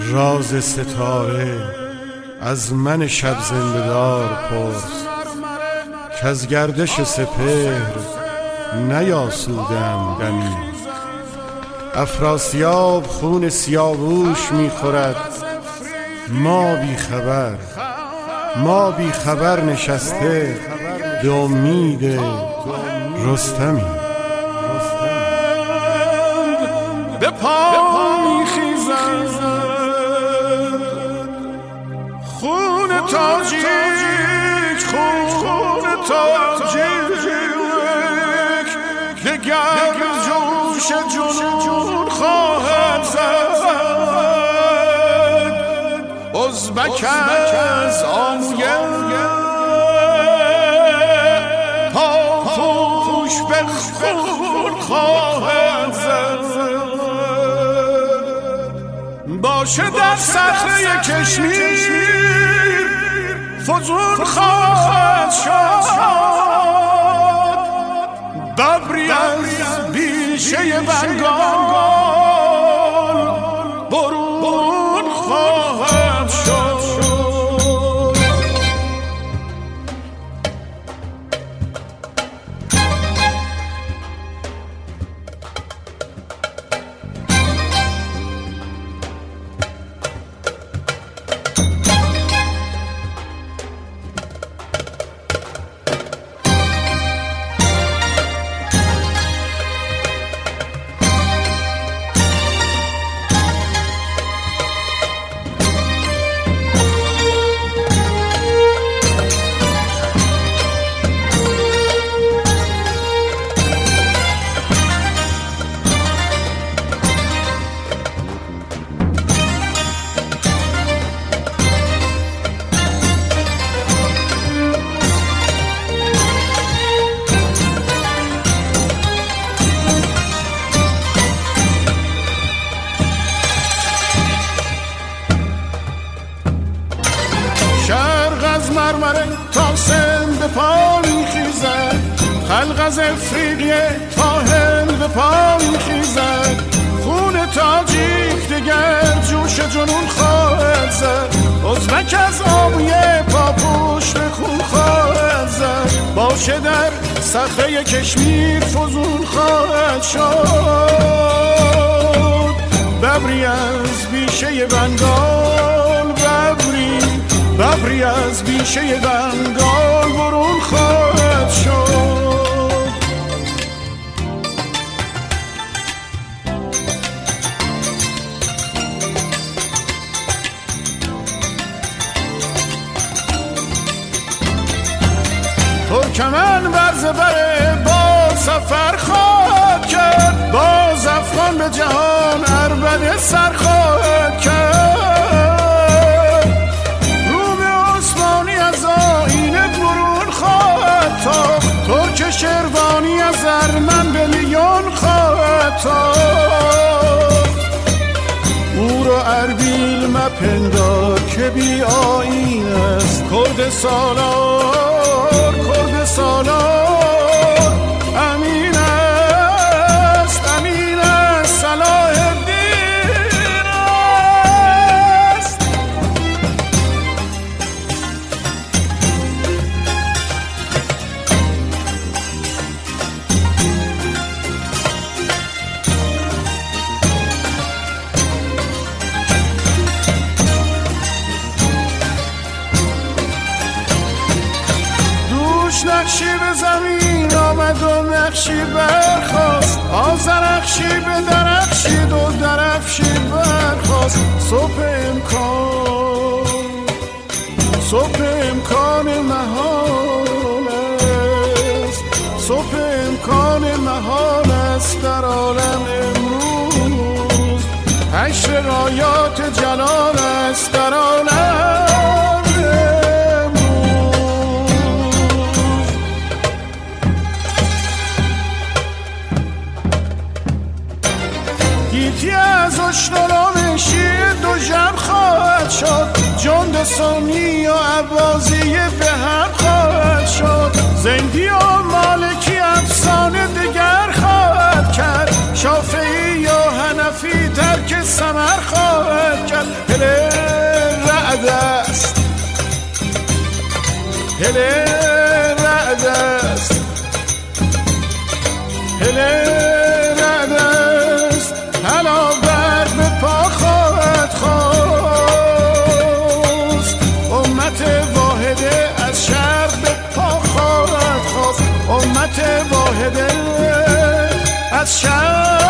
راز ستاره از من شب زنده‌دار پرس، که از گردش سپهر نیاسودم دمی. افراسیاب خون سیاووش می‌خورد، ما بی خبر نشسته به امید رستمی. به پا می‌خیزد خون تاجیک، خون تاجیک، دگر جوش جنون خواهد زد. ازبک از آمویه پاپوش به خون خواهد زد. باشه در صخره کشمیر فزون خواهد شد. ببری از بیشه بنگال برون خواهد شد. مرمره تا سند به پا میخیزد، خلق از افریقیه تا هند به پا میخیزد. خون تاجیک دگر جوش جنون خواهد زد. ازبک از آمویه پاپوش به خون خواهد زد. باشه در صخره کشمیر فزون خواهد شد. ببری از بیشه بنگال، ببری از بیشه بنگال برون خواهد شد. ترکمن بر زبر با سفر خواهد کرد. باز افغان به جهان عربده سر خواهد کرد. ترک شروانی از ارمن به لیون خواهد تاخت. او را اربیل مپندار که بی آیین است. کرد سالار، کرد سالار امین است، امین است، صلاح الدین است. نقشی به زمین آمد و نقشی برخواست. آذرخشی به درخشید و درفشی برخواست. صبح امکان محال است. صبح امکان محال است در عالم امروز. حشر رایات جلال است در عالم. گیتی از اشتران شیر دو جمع خواهد شد. جند سنی و عباسی به هم خواهد شد. زندی و مالکی افسانه دگر خواهد کرد. شافعی و حنفی ترک ثمر خواهد کرد. ملت واحده از شهر